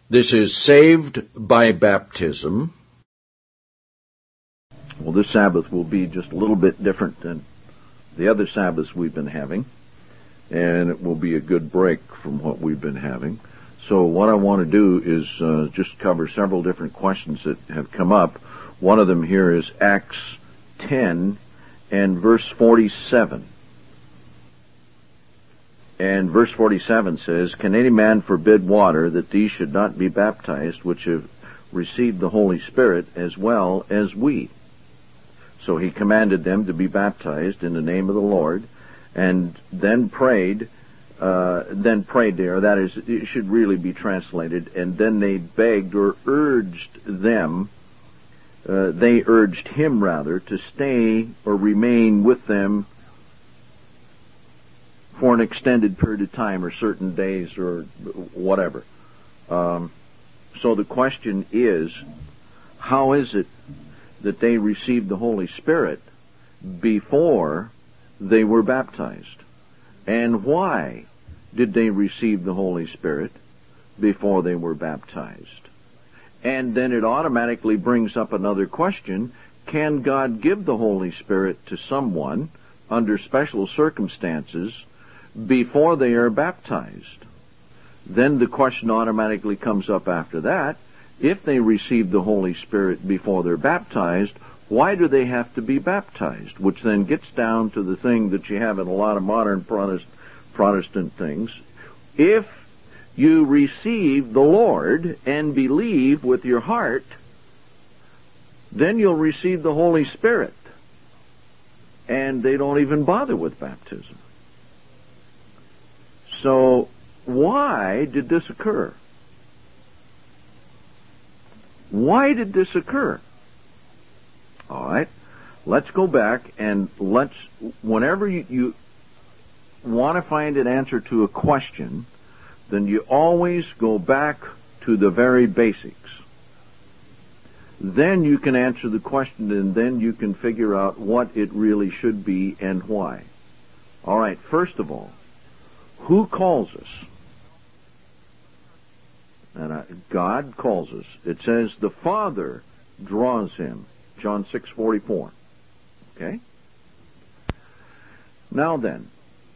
This is Saved by Baptism. Well, this Sabbath will be just a little bit different than the other Sabbaths we've been having, and it will be a good break from what we've been having. So what I want to do is just cover several different questions that have come up. One of them here is Acts 10 and verse 47. And verse 47 says, "Can any man forbid water, that these should not be baptized, which have received the Holy Spirit as well as we?" So he commanded them to be baptized in the name of the Lord, and then prayed there. That is, it should really be translated. And then they begged or urged them, they urged him rather, to stay or remain with them for an extended period of time, or certain days, or whatever. So the question is, how is it that they received the Holy Spirit before they were baptized? And why did they receive the Holy Spirit before they were baptized? And then it automatically brings up another question: can God give the Holy Spirit to someone under special circumstances before they are baptized? Then the question automatically comes up after that: if they receive the Holy Spirit before they're baptized, why do they have to be baptized? Which then gets down to the thing that you have in a lot of modern Protestant things. If you receive the Lord and believe with your heart, then you'll receive the Holy Spirit. And they don't even bother with baptism. So, why did this occur? Why did this occur? All right, let's go back and whenever you want to find an answer to a question, then you always go back to the very basics. Then you can answer the question, and then you can figure out what it really should be and why. All right, first of all, who calls us? And God calls us. It says the Father draws him. John 6:44. Okay? Now then,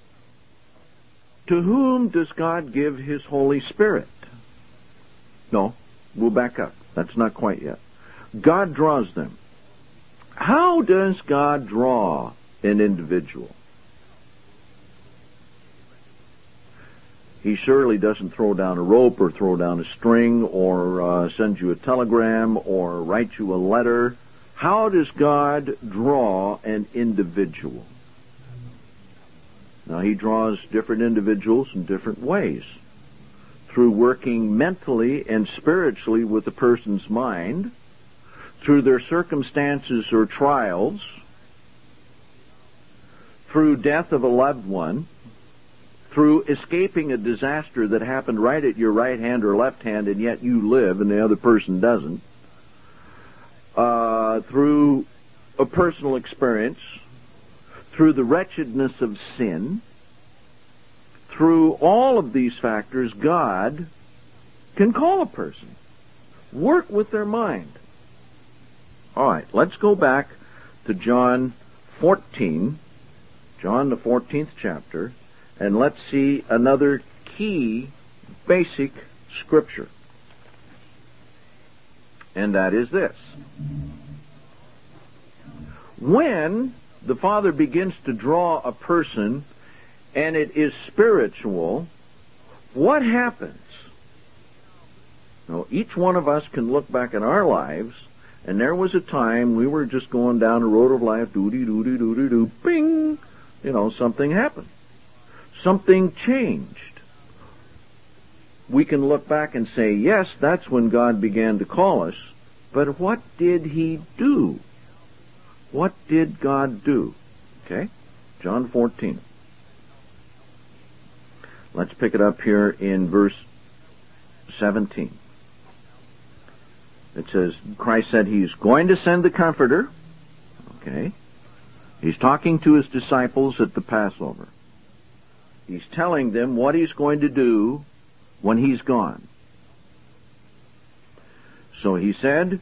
to whom does God give his Holy Spirit? No, we'll back up. That's not quite yet. God draws them. How does God draw an individual? He surely doesn't throw down a rope or throw down a string or send you a telegram or write you a letter. How does God draw an individual? Now, he draws different individuals in different ways. Through working mentally and spiritually with a person's mind, through their circumstances or trials, through death of a loved one, through escaping a disaster that happened right at your right hand or left hand, and yet you live and the other person doesn't, through a personal experience, through the wretchedness of sin. Through all of these factors, God can call a person, work with their mind. All right, let's go back to John 14, John the 14th chapter, and let's see another key, basic scripture. And that is this: when the Father begins to draw a person and it is spiritual, what happens? Now, each one of us can look back in our lives, and there was a time we were just going down the road of life, doo-dee-doo-dee-doo-dee-doo, bing, something happened. Something changed. We can look back and say, yes, that's when God began to call us, but what did he do? What did God do? Okay, John 14. Let's pick it up here in verse 17. It says, Christ said he's going to send the Comforter. Okay. He's talking to his disciples at the Passover. He's telling them what he's going to do when he's gone. So he said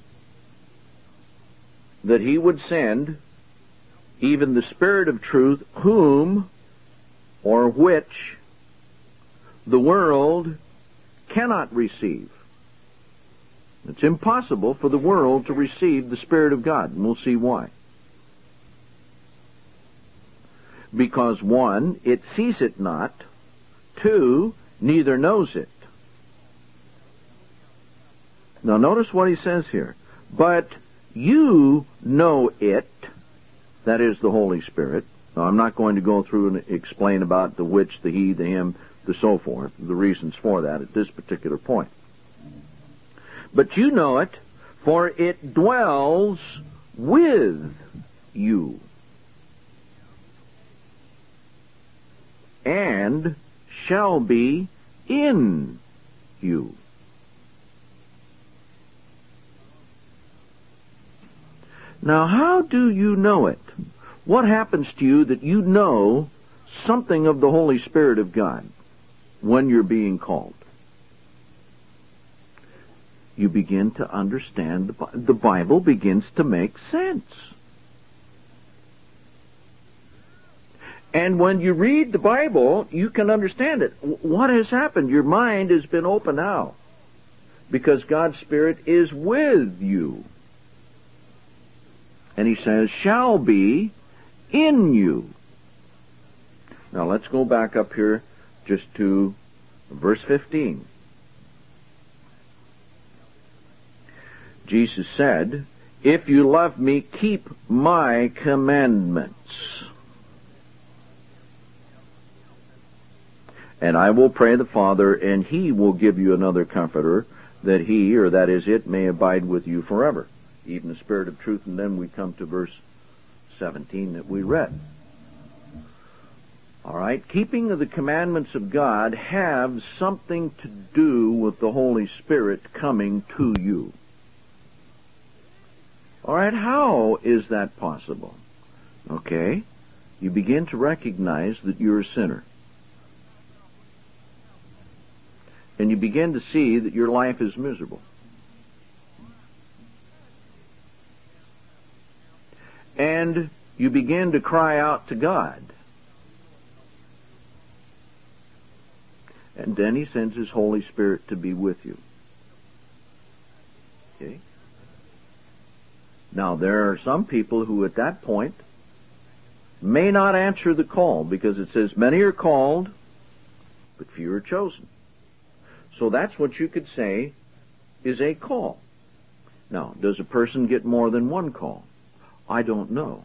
that he would send even the Spirit of truth, whom or which the world cannot receive. It's impossible for the world to receive the Spirit of God, and we'll see why. Because 1, it sees it not. 2, neither knows it. Now notice what he says here. But you know it, that is the Holy Spirit. Now I'm not going to go through and explain about the which, the he, the him, the so forth, the reasons for that at this particular point. But you know it, for it dwells with you, and shall be in you. Now, how do you know it? What happens to you that you know something of the Holy Spirit of God when you're being called? You begin to understand. The Bible begins to make sense. And when you read the Bible, you can understand it. What has happened? Your mind has been opened now, because God's Spirit is with you. And he says, shall be in you. Now let's go back up here just to verse 15. Jesus said, if you love me, keep my commandments. And I will pray the Father, and he will give you another comforter, that he, or that is it, may abide with you forever. Even the Spirit of truth. And then we come to verse 17 that we read. All right, keeping of the commandments of God have something to do with the Holy Spirit coming to you. All right, how is that possible? Okay, you begin to recognize that you're a sinner. And you begin to see that your life is miserable. And you begin to cry out to God. And then he sends his Holy Spirit to be with you. Okay? Now, there are some people who at that point may not answer the call, because it says, many are called, but few are chosen. So that's what you could say is a call. Now, does a person get more than one call? I don't know.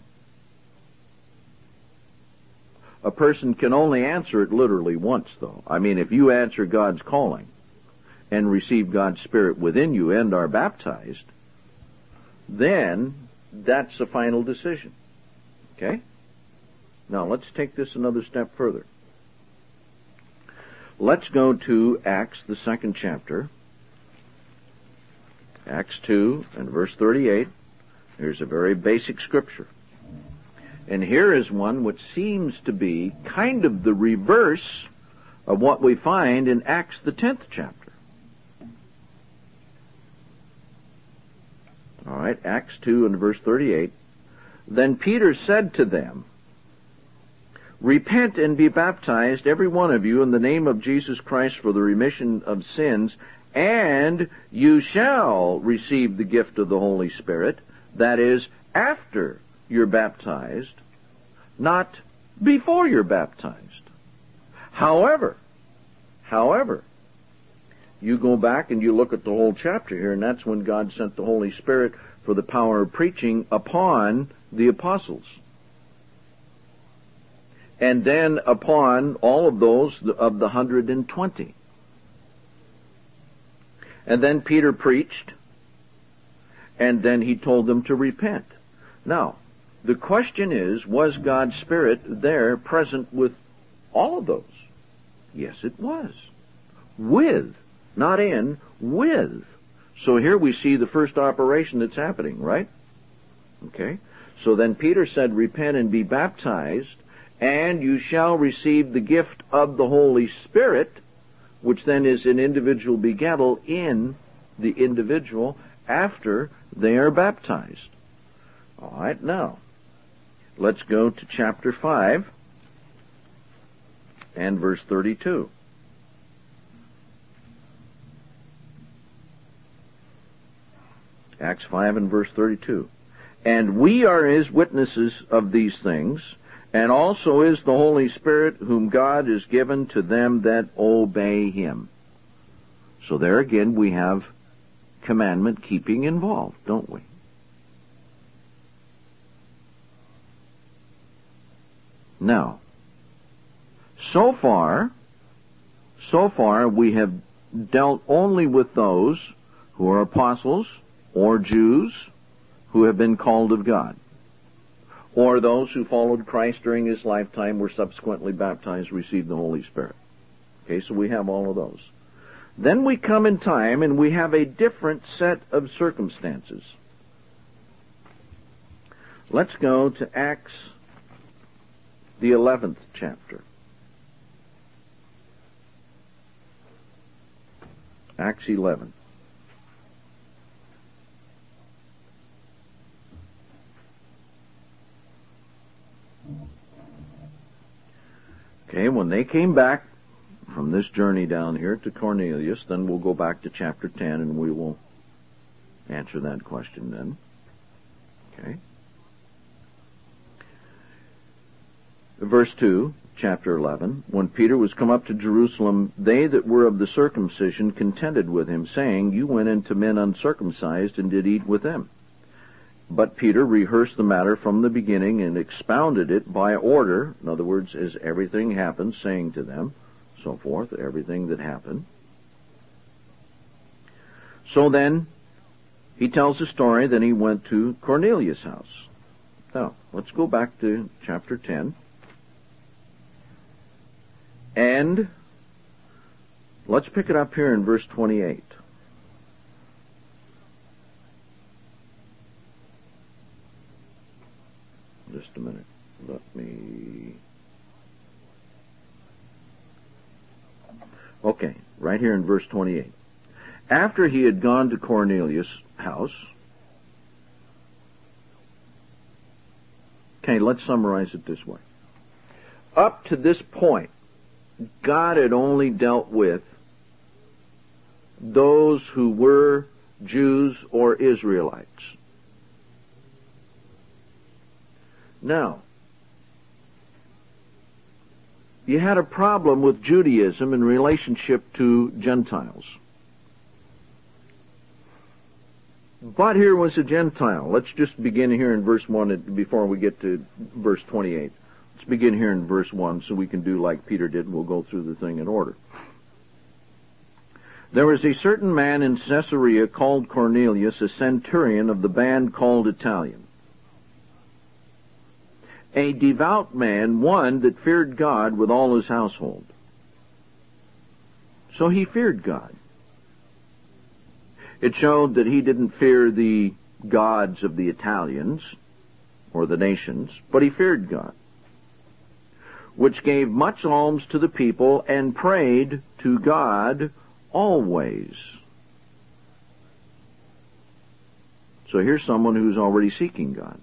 A person can only answer it literally once, though. I mean, if you answer God's calling and receive God's Spirit within you and are baptized, then that's a final decision. Okay? Now, let's take this another step further. Let's go to Acts, the 2nd chapter. Acts 2 and verse 38. Here's a very basic scripture. And here is one which seems to be kind of the reverse of what we find in Acts, the 10th chapter. All right, Acts 2 and verse 38. Then Peter said to them, repent and be baptized, every one of you, in the name of Jesus Christ for the remission of sins, and you shall receive the gift of the Holy Spirit. That is, after you're baptized, not before you're baptized. However, you go back and you look at the whole chapter here, and that's when God sent the Holy Spirit for the power of preaching upon the apostles. And then upon all of those of the 120. And then Peter preached, and then he told them to repent. Now, the question is, was God's Spirit there present with all of those? Yes, it was. With, not in, with. So here we see the first operation that's happening, right? Okay. So then Peter said, repent and be baptized, and you shall receive the gift of the Holy Spirit, which then is an individual begettal in the individual after they are baptized. All right, now, let's go to chapter 5 and verse 32. Acts 5 and verse 32. And we are his witnesses of these things, and also is the Holy Spirit, whom God has given to them that obey him. So there again we have commandment keeping involved, don't we? Now, so far we have dealt only with those who are apostles or Jews who have been called of God, or those who followed Christ during his lifetime, were subsequently baptized, received the Holy Spirit. Okay, so we have all of those. Then we come in time and we have a different set of circumstances. Let's go to Acts, the 11th chapter. Acts 11. Okay, when they came back from this journey down here to Cornelius, then we'll go back to chapter 10 and we will answer that question then. Okay. Verse 2, chapter 11. When Peter was come up to Jerusalem, they that were of the circumcision contended with him, saying, You went into men uncircumcised and did eat with them. But Peter rehearsed the matter from the beginning and expounded it by order, in other words, as everything happened, saying to them, so forth, everything that happened. So then, he tells the story, then he went to Cornelius' house. Now, let's go back to chapter 10. And let's pick it up here in verse 28. Just a minute. Let me... Okay, right here in verse 28. After he had gone to Cornelius' house... Okay, let's summarize it this way. Up to this point, God had only dealt with those who were Jews or Israelites. Now, you had a problem with Judaism in relationship to Gentiles. But here was a Gentile. Let's just begin here in verse 1 before we get to verse 28. Let's begin here in verse 1 so we can do like Peter did, and we'll go through the thing in order. There was a certain man in Caesarea called Cornelius, a centurion of the band called Italian, a devout man, one that feared God with all his household. So he feared God. It showed that he didn't fear the gods of the Italians or the nations, but he feared God, which gave much alms to the people and prayed to God always. So here's someone who's already seeking God.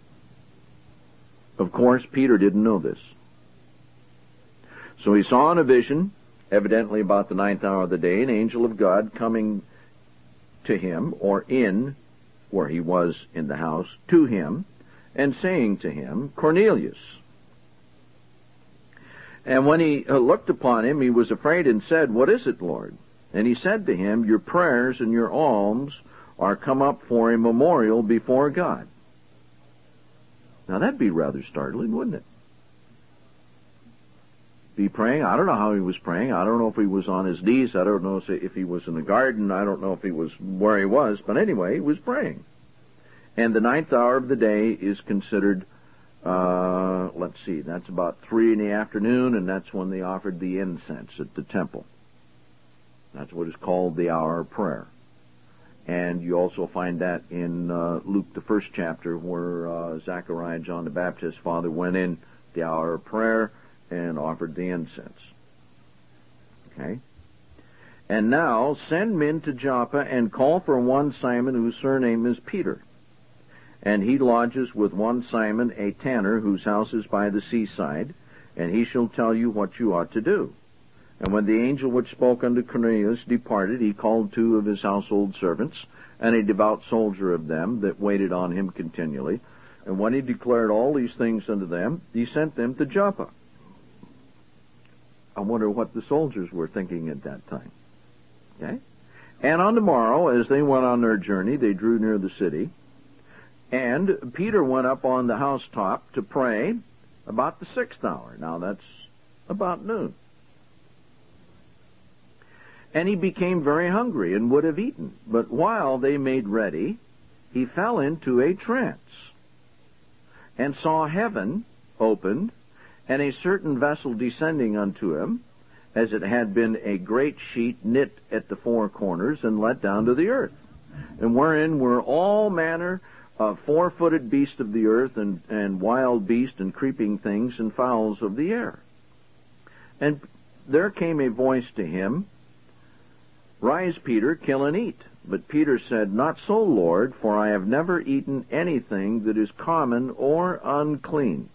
Of course, Peter didn't know this. So he saw in a vision, evidently about the 9th hour of the day, an angel of God coming to him, or in, where he was in the house, to him, and saying to him, Cornelius. And when he looked upon him, he was afraid and said, What is it, Lord? And he said to him, Your prayers and your alms are come up for a memorial before God. Now that'd be rather startling, wouldn't it? Be praying. I don't know how he was praying. I don't know if he was on his knees. I don't know if he was in the garden. I don't know if he was where he was. But anyway, he was praying. And the 9th hour of the day is considered, let's see, that's about 3 in the afternoon, and that's when they offered the incense at the temple. That's what is called the hour of prayer. And you also find that in Luke, the 1st chapter, where Zechariah, John the Baptist's father, went in the hour of prayer and offered the incense. Okay? And now send men to Joppa and call for one Simon whose surname is Peter. And he lodges with one Simon, a tanner, whose house is by the seaside, and he shall tell you what you ought to do. And when the angel which spoke unto Cornelius departed, he called 2 of his household servants, and a devout soldier of them that waited on him continually. And when he declared all these things unto them, he sent them to Joppa. I wonder what the soldiers were thinking at that time. Okay? And on the morrow, as they went on their journey, they drew near the city. And Peter went up on the housetop to pray about the 6th hour. Now that's about noon. And he became very hungry and would have eaten. But while they made ready, he fell into a trance, and saw heaven opened, and a certain vessel descending unto him, as it had been a great sheet knit at the 4 corners, and let down to the earth, and wherein were all manner of 4-footed beasts of the earth, and wild beasts, and creeping things, and fowls of the air. And there came a voice to him, Rise, Peter, kill and eat. But Peter said, Not so, Lord, for I have never eaten anything that is common or unclean.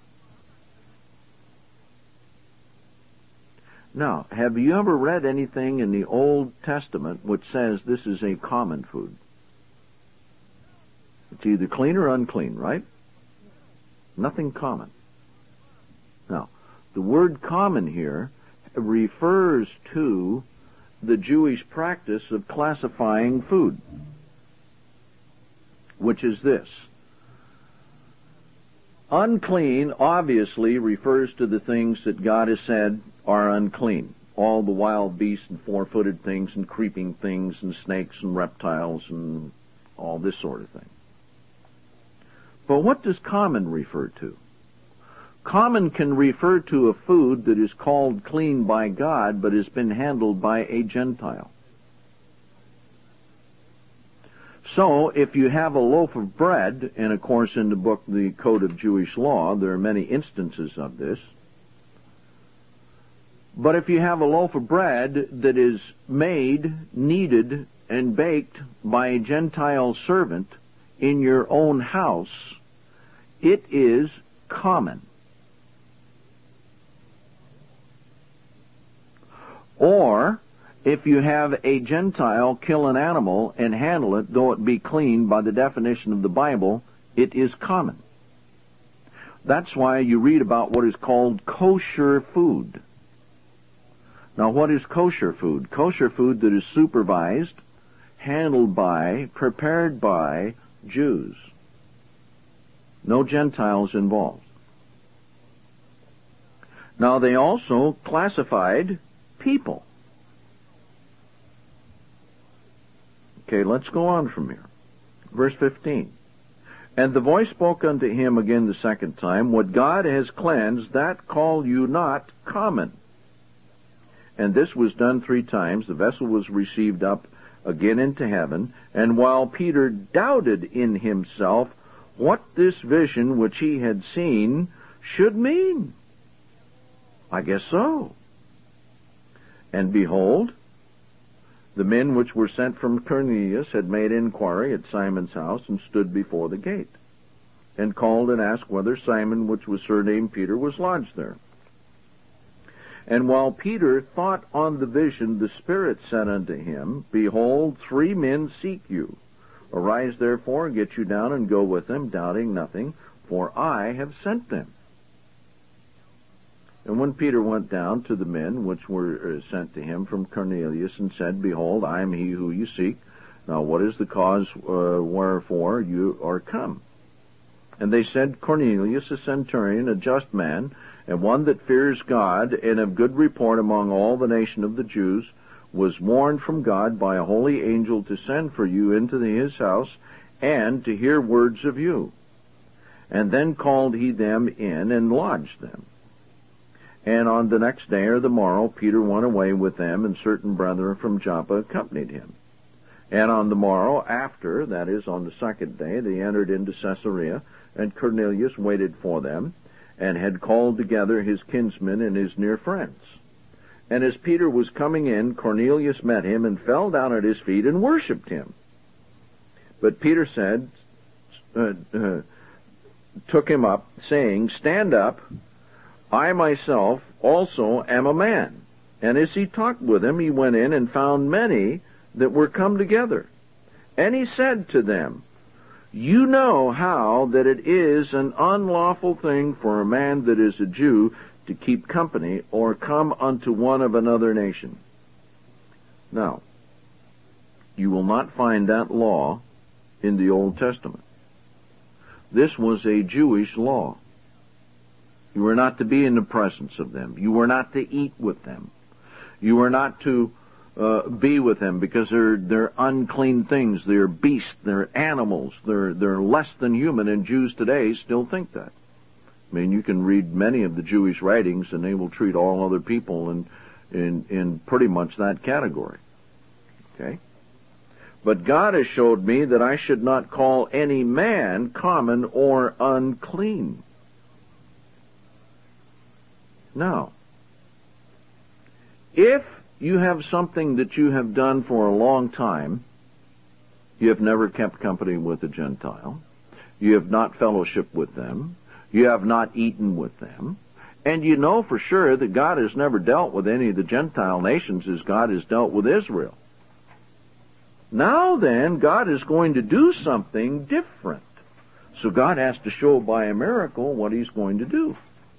Now, have you ever read anything in the Old Testament which says this is a common food? It's either clean or unclean, right? Nothing common. Now, the word common here refers to the Jewish practice of classifying food, which is this. Unclean obviously refers to the things that God has said are unclean. All the wild beasts and 4-footed things and creeping things and snakes and reptiles and all this sort of thing. But what does common refer to? Common can refer to a food that is called clean by God but has been handled by a Gentile. So, if you have a loaf of bread, and of course in the book, The Code of Jewish Law, there are many instances of this, but if you have a loaf of bread that is made, kneaded, and baked by a Gentile servant in your own house, it is common. Or, if you have a Gentile kill an animal and handle it, though it be clean by the definition of the Bible, it is common. That's why you read about what is called kosher food. Now, what is kosher food? Kosher food that is supervised, handled by, prepared by Jews. No Gentiles involved. Now, they also classified people. Okay, let's go on from here. Verse 15. And the voice spoke unto him again the 2nd time, What God has cleansed, that call you not common. And this was done 3 times. The vessel was received up again into heaven. And while Peter doubted in himself what this vision which he had seen should mean. I guess so. And behold, the men which were sent from Cornelius had made inquiry at Simon's house, and stood before the gate, and called and asked whether Simon, which was surnamed Peter, was lodged there. And while Peter thought on the vision, the Spirit said unto him, Behold, 3 men seek you. Arise therefore, and get you down, and go with them, doubting nothing, for I have sent them. And when Peter went down to the men which were sent to him from Cornelius, and said, Behold, I am he who you seek. Now what is the cause wherefore you are come? And they said, Cornelius, a centurion, a just man, and one that fears God, and of good report among all the nation of the Jews, was warned from God by a holy angel to send for you into his house, and to hear words of you. And then called he them in, and lodged them. And on the next day or the morrow, Peter went away with them, and certain brethren from Joppa accompanied him. And on the morrow after, that is, on the 2nd day, they entered into Caesarea, and Cornelius waited for them, and had called together his kinsmen and his near friends. And as Peter was coming in, Cornelius met him and fell down at his feet and worshipped him. But Peter took him up, saying, "Stand up, I myself also am a man." And as he talked with him, he went in and found many that were come together. And he said to them, "You know how that it is an unlawful thing for a man that is a Jew to keep company or come unto one of another nation." Now, you will not find that law in the Old Testament. This was a Jewish law. You were not to be in the presence of them. You were not to eat with them. You were not to be with them because they're unclean things. They're beasts. They're animals. They're less than human, and Jews today still think that. I mean, you can read many of the Jewish writings, and they will treat all other people in pretty much that category. Okay? But God has showed me that I should not call any man common or unclean. Now, if you have something that you have done for a long time, you have never kept company with a Gentile, you have not fellowshiped with them, you have not eaten with them, and you know for sure that God has never dealt with any of the Gentile nations as God has dealt with Israel. Now then, God is going to do something different. So God has to show by a miracle what He's going to do.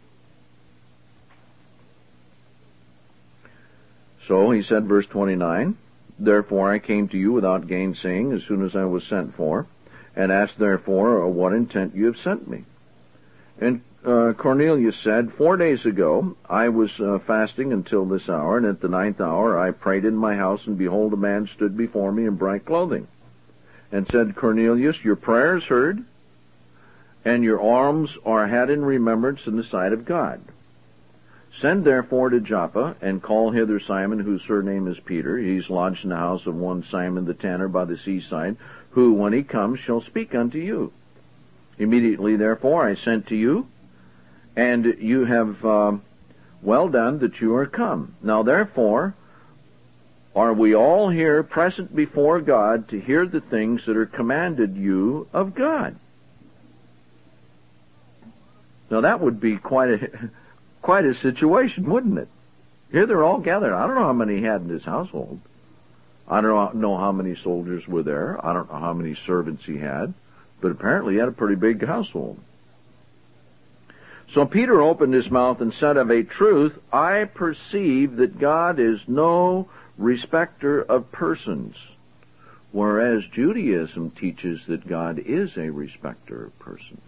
So he said, verse 29, "Therefore I came to you without gainsaying as soon as I was sent for, and asked therefore what intent you have sent me. And Cornelius said, 4 days ago I was fasting until this hour, and at the 9th hour I prayed in my house, and behold, a man stood before me in bright clothing, and said, Cornelius, your prayer is heard, and your alms are had in remembrance in the sight of God. Send therefore to Joppa, and call hither Simon, whose surname is Peter. He's lodged in the house of one Simon the tanner by the seaside, who, when he comes, shall speak unto you. Immediately, therefore, I sent to you, and you have well done that you are come. Now, therefore, are we all here present before God to hear the things that are commanded you of God?" Now, that would be quite a situation, wouldn't it? Here they're all gathered. I don't know how many he had in his household. I don't know how many soldiers were there. I don't know how many servants he had. But apparently he had a pretty big household. So Peter opened his mouth and said, "Of a truth, I perceive that God is no respecter of persons, whereas Judaism teaches that God is a respecter of persons.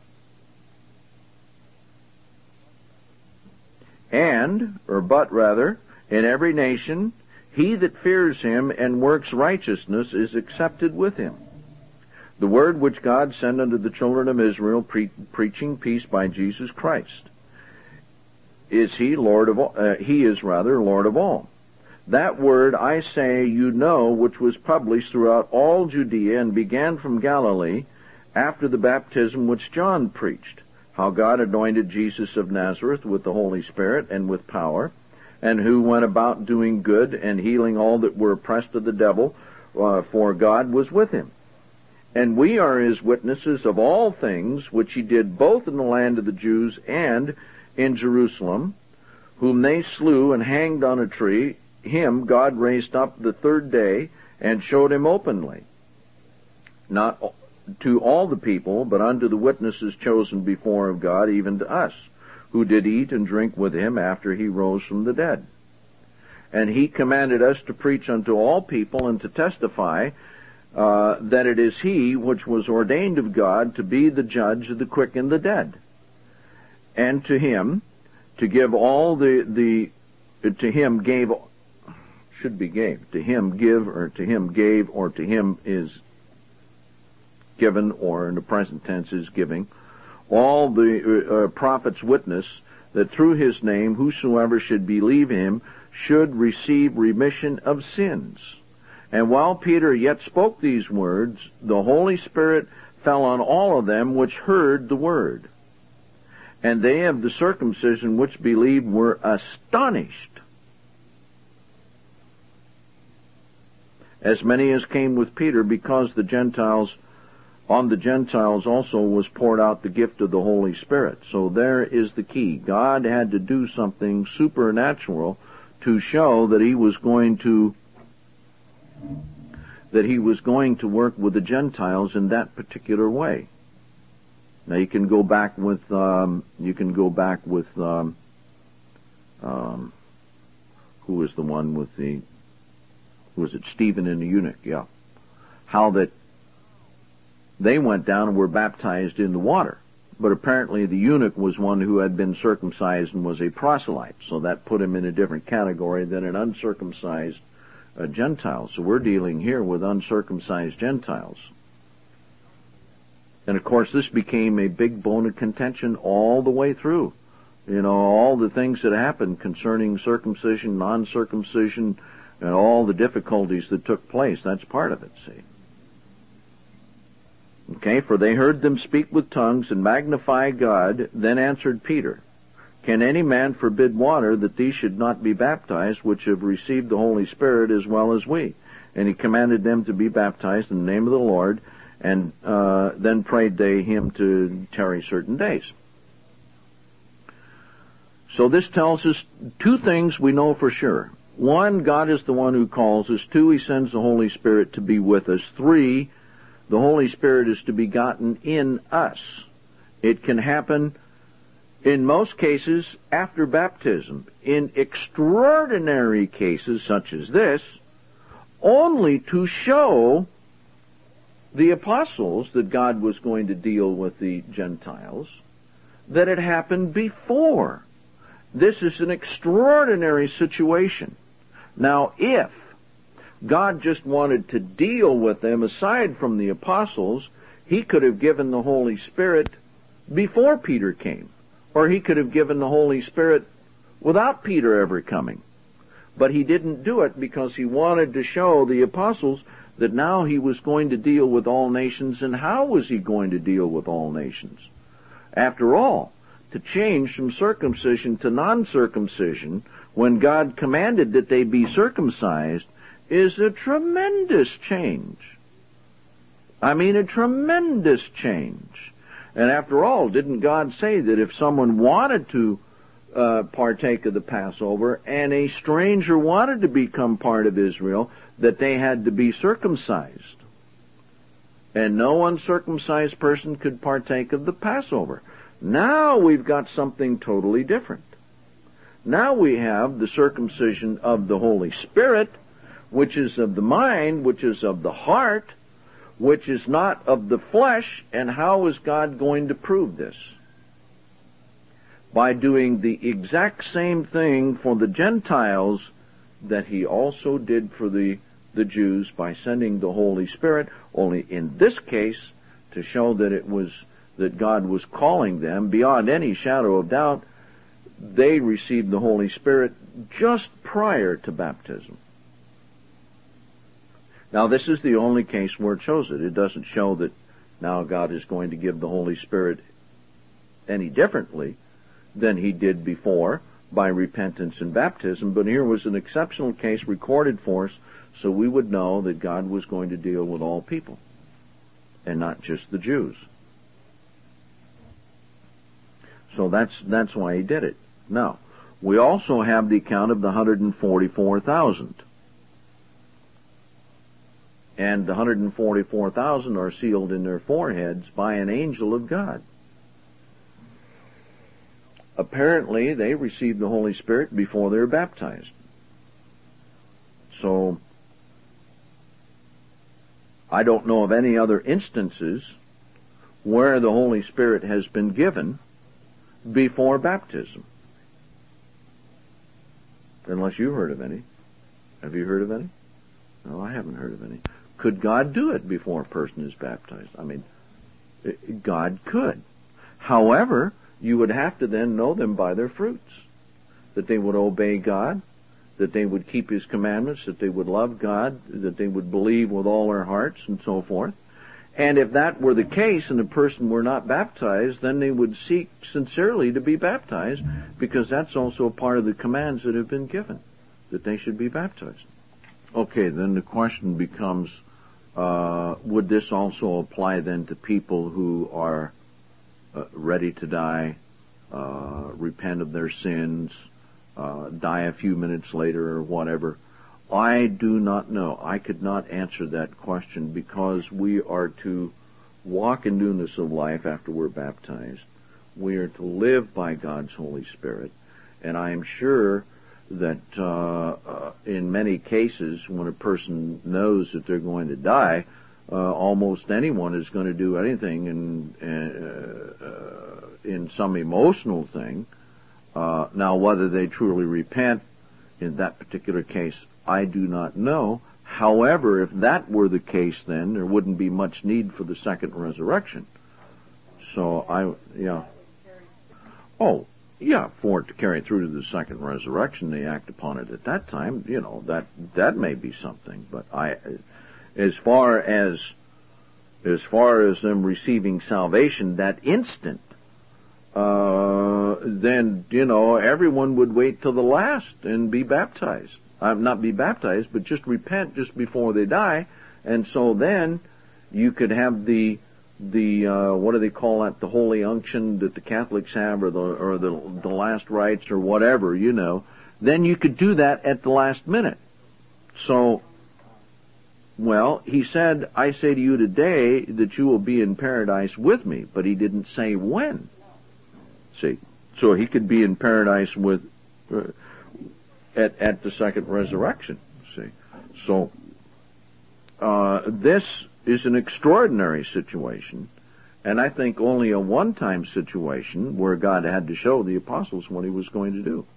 But rather, in every nation, he that fears him and works righteousness is accepted with him. The word which God sent unto the children of Israel, preaching peace by Jesus Christ, is he Lord of all? He is rather Lord of all. That word I say you know, which was published throughout all Judea and began from Galilee, after the baptism which John preached, how God anointed Jesus of Nazareth with the Holy Spirit and with power, and who went about doing good and healing all that were oppressed of the devil, for God was with him. And we are his witnesses of all things which he did both in the land of the Jews and in Jerusalem, whom they slew and hanged on a tree. Him God raised up the third day and showed him openly, not to all the people, but unto the witnesses chosen before of God, even to us, who did eat and drink with him after he rose from the dead. And he commanded us to preach unto all people and to testify that it is he which was ordained of God to be the judge of the quick and the dead. And to him to give all to him gave, should be gave, to him give, or to him gave, or to him is given, or in the present tense is giving, all the prophets witness that through his name whosoever should believe him should receive remission of sins. And while Peter yet spoke these words, the Holy Spirit fell on all of them which heard the word. And they of the circumcision which believed were astonished as many as came with Peter, because on the Gentiles also was poured out the gift of the Holy Spirit. So there is the key. God had to do something supernatural to show that He was going to work with the Gentiles in that particular way. Now you can go back with who was the one with the, was it Stephen and the eunuch? Yeah. How that they went down and were baptized in the water. But apparently the eunuch was one who had been circumcised and was a proselyte. So that put him in a different category than an uncircumcised Gentile. So we're dealing here with uncircumcised Gentiles. And of course this became a big bone of contention all the way through. You know, all the things that happened concerning circumcision, non-circumcision, and all the difficulties that took place. That's part of it, see. Okay, for they heard them speak with tongues and magnify God. Then answered Peter, Can any man forbid water that these should not be baptized, which have received the Holy Spirit as well as we? And he commanded them to be baptized in the name of the Lord, and then prayed they him to tarry certain days. So this tells us two things we know for sure. One, God is the one who calls us. Two, He sends the Holy Spirit to be with us. Three, the Holy Spirit is to be gotten in us. It can happen in most cases after baptism. In extraordinary cases such as this, only to show the apostles that God was going to deal with the Gentiles, that it happened before. This is an extraordinary situation. Now, if God just wanted to deal with them aside from the apostles, He could have given the Holy Spirit before Peter came. Or He could have given the Holy Spirit without Peter ever coming. But He didn't do it because He wanted to show the apostles that now He was going to deal with all nations. And how was He going to deal with all nations? After all, to change from circumcision to non-circumcision, when God commanded that they be circumcised, is a tremendous change. I mean, a tremendous change. And after all, didn't God say that if someone wanted to partake of the Passover and a stranger wanted to become part of Israel, that they had to be circumcised? And no uncircumcised person could partake of the Passover. Now we've got something totally different. Now we have the circumcision of the Holy Spirit, which is of the mind, which is of the heart, which is not of the flesh. And how is God going to prove this? By doing the exact same thing for the Gentiles that He also did for the Jews, by sending the Holy Spirit, only in this case to show that God was calling them beyond any shadow of doubt. They received the Holy Spirit just prior to baptism. Now, this is the only case where it shows it. It doesn't show that now God is going to give the Holy Spirit any differently than He did before by repentance and baptism. But here was an exceptional case recorded for us, so we would know that God was going to deal with all people and not just the Jews. So that's why He did it. Now, we also have the account of the 144,000. And the 144,000 are sealed in their foreheads by an angel of God. Apparently, they received the Holy Spirit before they were baptized. So, I don't know of any other instances where the Holy Spirit has been given before baptism. Unless you heard of any. Have you heard of any? No, I haven't heard of any. Could God do it before a person is baptized? I mean, God could. However, you would have to then know them by their fruits. That they would obey God, that they would keep His commandments, that they would love God, that they would believe with all their hearts, and so forth. And if that were the case and a person were not baptized, then they would seek sincerely to be baptized, because that's also a part of the commands that have been given, that they should be baptized. Okay, then the question becomes, would this also apply then to people who are ready to die, repent of their sins, die a few minutes later or whatever? I do not know. I could not answer that question, because we are to walk in newness of life after we're baptized. We are to live by God's Holy Spirit. And I am sure that in many cases, when a person knows that they're going to die, almost anyone is going to do anything in some emotional thing. Now, whether they truly repent in that particular case, I do not know. However, if that were the case, then there wouldn't be much need for the second resurrection. So for it to carry through to the second resurrection, they act upon it at that time. That may be something. But as far as them receiving salvation that instant, then everyone would wait till the last and be baptized. Not be baptized, but just repent just before they die, and so then you could have the what do they call that? The holy unction that the Catholics have, or the last rites, or whatever. Then you could do that at the last minute. So, well, he said, "I say to you today that you will be in paradise with me," but he didn't say when. See, so he could be in paradise with. At the second resurrection, see. So, this is an extraordinary situation, and I think only a one-time situation where God had to show the apostles what he was going to do.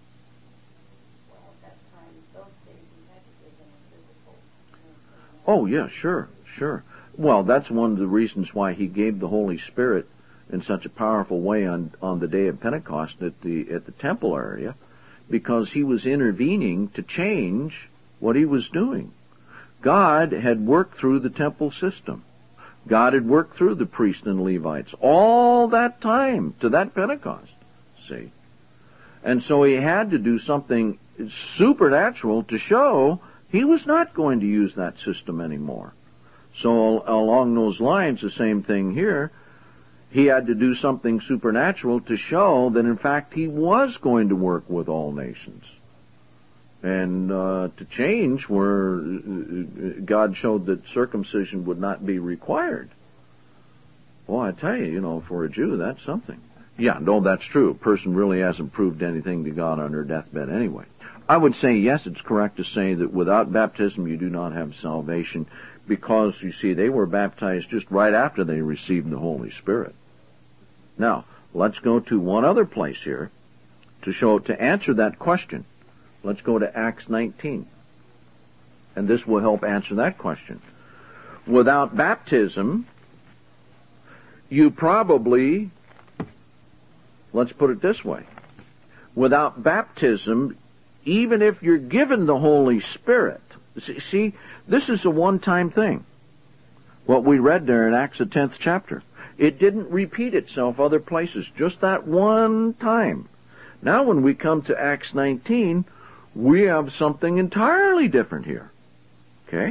Oh, yeah, sure. Well, that's one of the reasons why he gave the Holy Spirit in such a powerful way on the day of Pentecost at the temple area, because he was intervening to change what he was doing. God had worked through the temple system. God had worked through the priests and Levites all that time to that Pentecost, see. And so he had to do something supernatural to show he was not going to use that system anymore. So along those lines, the same thing here. He had to do something supernatural to show that, in fact, he was going to work with all nations. And to change where God showed that circumcision would not be required. Well, I tell you, for a Jew, that's something. Yeah, no, that's true. A person really hasn't proved anything to God on their deathbed anyway. I would say, yes, it's correct to say that without baptism you do not have salvation, because, you see, they were baptized just right after they received the Holy Spirit. Now, let's go to one other place here to answer that question. Let's go to Acts 19. And this will help answer that question. Without baptism, you probably, let's put it this way. Without baptism, even if you're given the Holy Spirit, see, this is a one-time thing. What we read there in Acts the 10th chapter. It didn't repeat itself other places, just that one time. Now when we come to Acts 19, we have something entirely different here. Okay?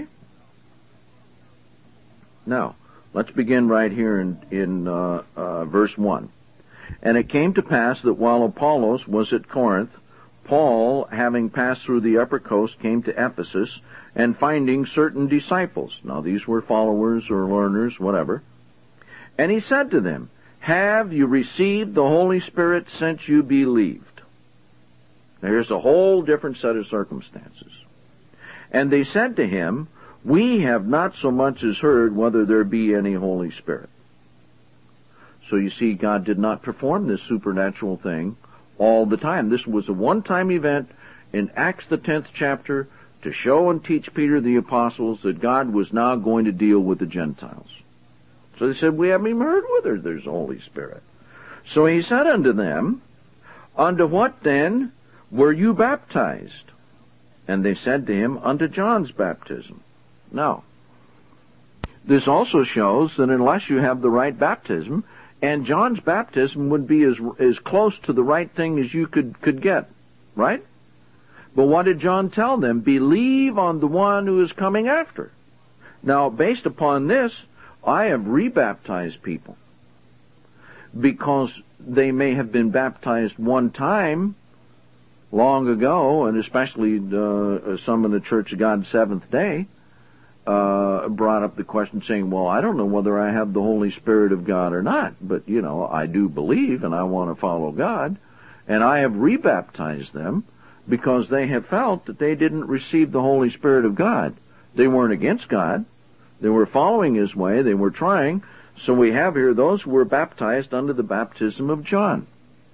Now, let's begin right here in verse 1. And it came to pass that while Apollos was at Corinth, Paul, having passed through the upper coast, came to Ephesus, and finding certain disciples. Now, these were followers or learners, whatever. And he said to them, "Have you received the Holy Spirit since you believed?" Now, here's a whole different set of circumstances. And they said to him, "We have not so much as heard whether there be any Holy Spirit." So you see, God did not perform this supernatural thing all the time. This was a one-time event in Acts the 10th chapter to show and teach Peter the apostles that God was now going to deal with the Gentiles. So they said, "We haven't even heard whether there's a Holy Spirit." So he said unto them, "Unto what then were you baptized?" And they said to him, "Unto John's baptism." Now, this also shows that unless you have the right baptism, and John's baptism would be as close to the right thing as you could get, right? But what did John tell them? Believe on the one who is coming after. Now, based upon this, I have rebaptized people, because they may have been baptized one time long ago, and especially some in the Church of God Seventh Day brought up the question saying, well, I don't know whether I have the Holy Spirit of God or not, but, I do believe and I want to follow God. And I have rebaptized them because they have felt that they didn't receive the Holy Spirit of God. They weren't against God. They were following His way. They were trying. So we have here those who were baptized under the baptism of John.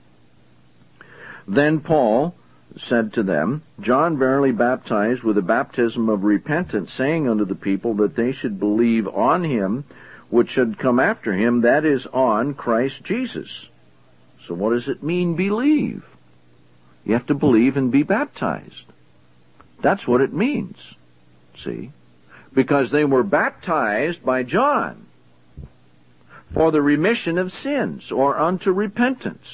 Then Paul said to them, John verily baptized with a baptism of repentance, saying unto the people that they should believe on Him which should come after Him, that is, on Christ Jesus. So what does it mean, believe? You have to believe and be baptized. That's what it means. See? Because they were baptized by John for the remission of sins, or unto repentance.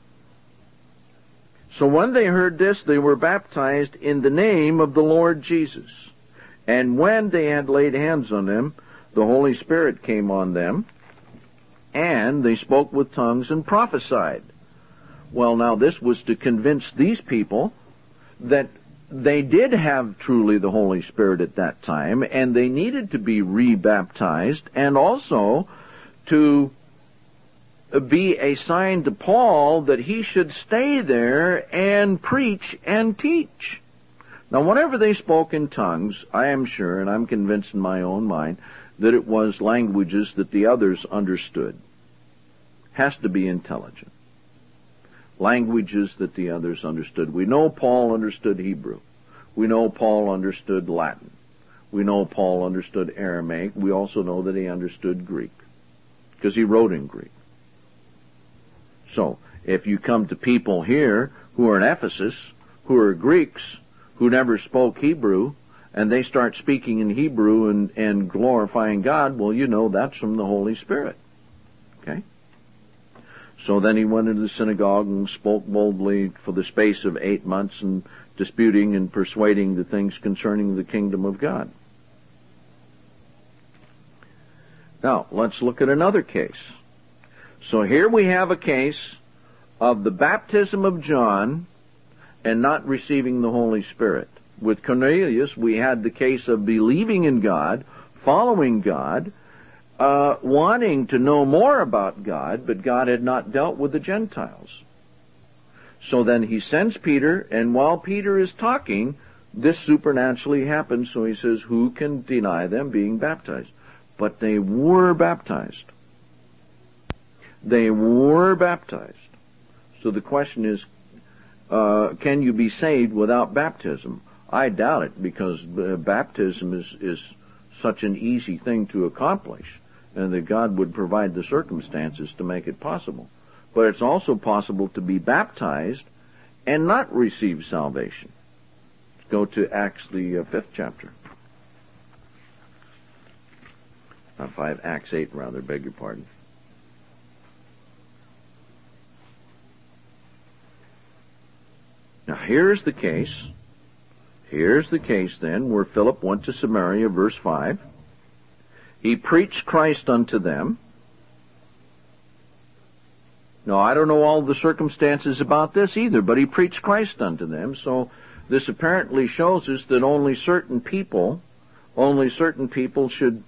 So when they heard this, they were baptized in the name of the Lord Jesus. And when they had laid hands on them, the Holy Spirit came on them, and they spoke with tongues and prophesied. Well, now this was to convince these people that they did have truly the Holy Spirit at that time, and they needed to be rebaptized, and also to be a sign to Paul that he should stay there and preach and teach. Now, whenever they spoke in tongues, I am sure, and I'm convinced in my own mind, that it was languages that the others understood. Has to be intelligent. Languages that the others understood. We know Paul understood Hebrew. We know Paul understood Latin. We know Paul understood Aramaic. We also know that he understood Greek, because he wrote in Greek. So, if you come to people here who are in Ephesus, who are Greeks, who never spoke Hebrew, and they start speaking in Hebrew and glorifying God, well, that's from the Holy Spirit. Okay? So then he went into the synagogue and spoke boldly for the space of 8 months, and disputing and persuading the things concerning the kingdom of God. Now, let's look at another case. So here we have a case of the baptism of John and not receiving the Holy Spirit. With Cornelius, we had the case of believing in God, following God, wanting to know more about God, but God had not dealt with the Gentiles. So then he sends Peter, and while Peter is talking, this supernaturally happens. So he says, who can deny them being baptized? But they were baptized. They were baptized. So the question is, can you be saved without baptism? I doubt it, because baptism is such an easy thing to accomplish, and that God would provide the circumstances to make it possible. But it's also possible to be baptized and not receive salvation. Let's go to Acts, the 5th chapter. Not 5, Acts 8, rather, beg your pardon. Now, here's the case. Here's the case, then, where Philip went to Samaria, verse 5. He preached Christ unto them. Now, I don't know all the circumstances about this either, but he preached Christ unto them. So this apparently shows us that only certain people should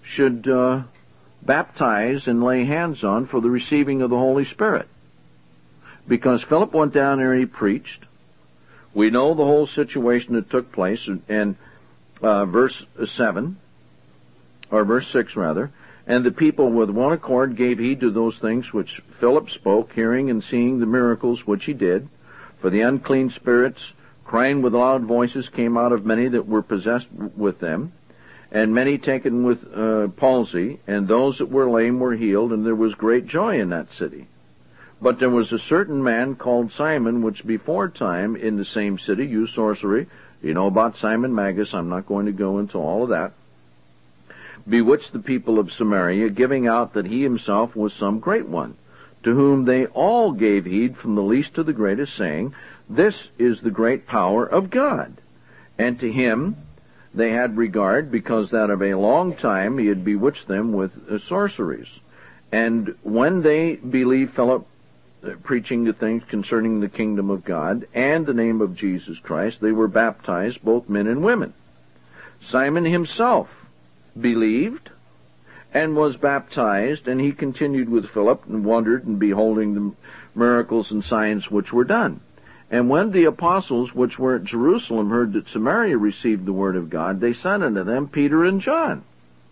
baptize and lay hands on for the receiving of the Holy Spirit. Because Philip went down there and he preached. We know the whole situation that took place, and verse 7, or verse 6 rather, and the people with one accord gave heed to those things which Philip spoke, hearing and seeing the miracles which he did. For the unclean spirits, crying with loud voices, came out of many that were possessed with them, and many taken with palsy, and those that were lame were healed, and there was great joy in that city. But there was a certain man called Simon, which before time in the same city used sorcery. You know about Simon Magus. I'm not going to go into all of that. Bewitched the people of Samaria, giving out that he himself was some great one, to whom they all gave heed from the least to the greatest, saying, This is the great power of God. And to him they had regard, because that of a long time he had bewitched them with sorceries. And when they believed Philip preaching the things concerning the kingdom of God and the name of Jesus Christ, they were baptized, both men and women. Simon himself believed and was baptized, and he continued with Philip and wondered and beholding the miracles and signs which were done. And when the apostles which were at Jerusalem heard that Samaria received the word of God, they sent unto them Peter and John.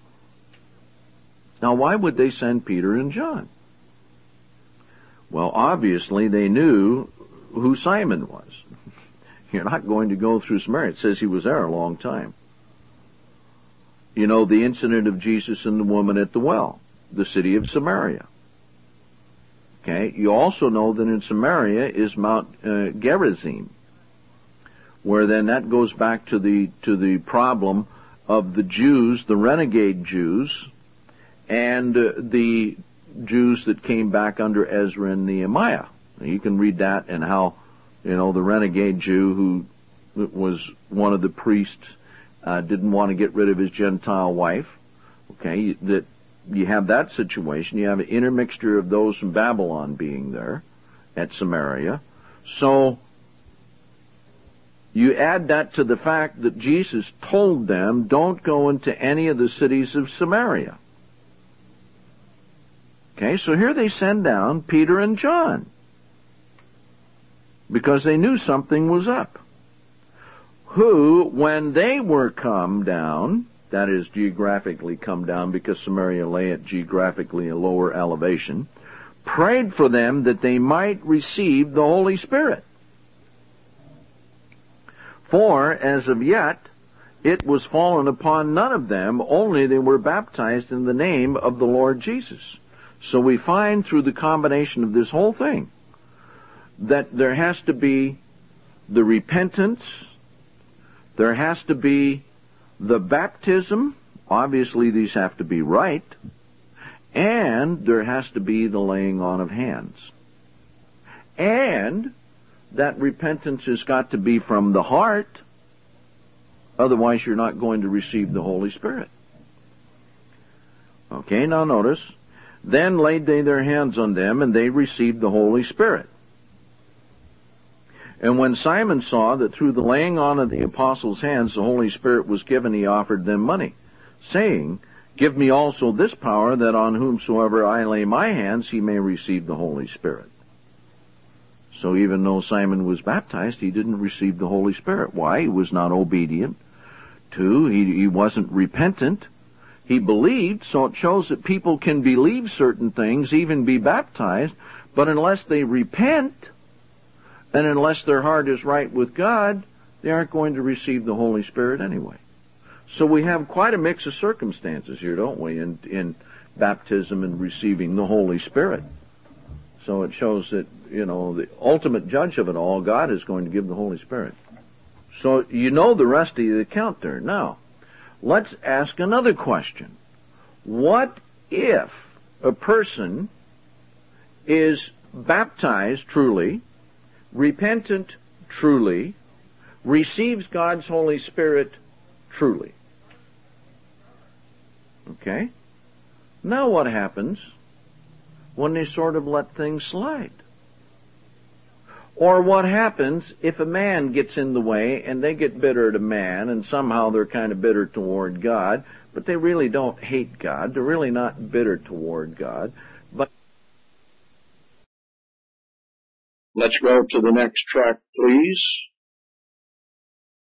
Now, why would they send Peter and John? Well, obviously they knew who Simon was. You're not going to go through Samaria. It says he was there a long time. You know the incident of Jesus and the woman at the well, the city of Samaria. Okay, you also know that in Samaria is Mount Gerizim, where then that goes back to the problem of the Jews, the renegade Jews, and the Jews that came back under Ezra and Nehemiah. You can read that and how, the renegade Jew who was one of the priests didn't want to get rid of his Gentile wife. Okay, that you have that situation. You have an intermixture of those from Babylon being there at Samaria. So you add that to the fact that Jesus told them, don't go into any of the cities of Samaria. Okay, so here they send down Peter and John because they knew something was up. Who, when they were come down, that is, geographically come down because Samaria lay at geographically a lower elevation, prayed for them that they might receive the Holy Spirit. For, as of yet, it was fallen upon none of them, only they were baptized in the name of the Lord Jesus. So we find through the combination of this whole thing that there has to be the repentance, there has to be the baptism, obviously these have to be right, and there has to be the laying on of hands. And that repentance has got to be from the heart, otherwise you're not going to receive the Holy Spirit. Okay, now notice, then laid they their hands on them, and they received the Holy Spirit. And when Simon saw that through the laying on of the apostles' hands the Holy Spirit was given, he offered them money, saying, Give me also this power, that on whomsoever I lay my hands he may receive the Holy Spirit. So even though Simon was baptized, he didn't receive the Holy Spirit. Why? He was not obedient. 2, he wasn't repentant. He believed, so it shows that people can believe certain things, even be baptized, but unless they repent, and unless their heart is right with God, they aren't going to receive the Holy Spirit anyway. So we have quite a mix of circumstances here, don't we, in baptism and receiving the Holy Spirit. So it shows that, the ultimate judge of it all, God is going to give the Holy Spirit. So you know the rest of the account there. Now, let's ask another question. What if a person is baptized truly, repentant truly, receives God's Holy Spirit truly? Okay? Now what happens when they sort of let things slide? Or what happens if a man gets in the way and they get bitter at a man and somehow they're kind of bitter toward God, but they really don't hate God. They're really not bitter toward God. But let's go to the next track, please.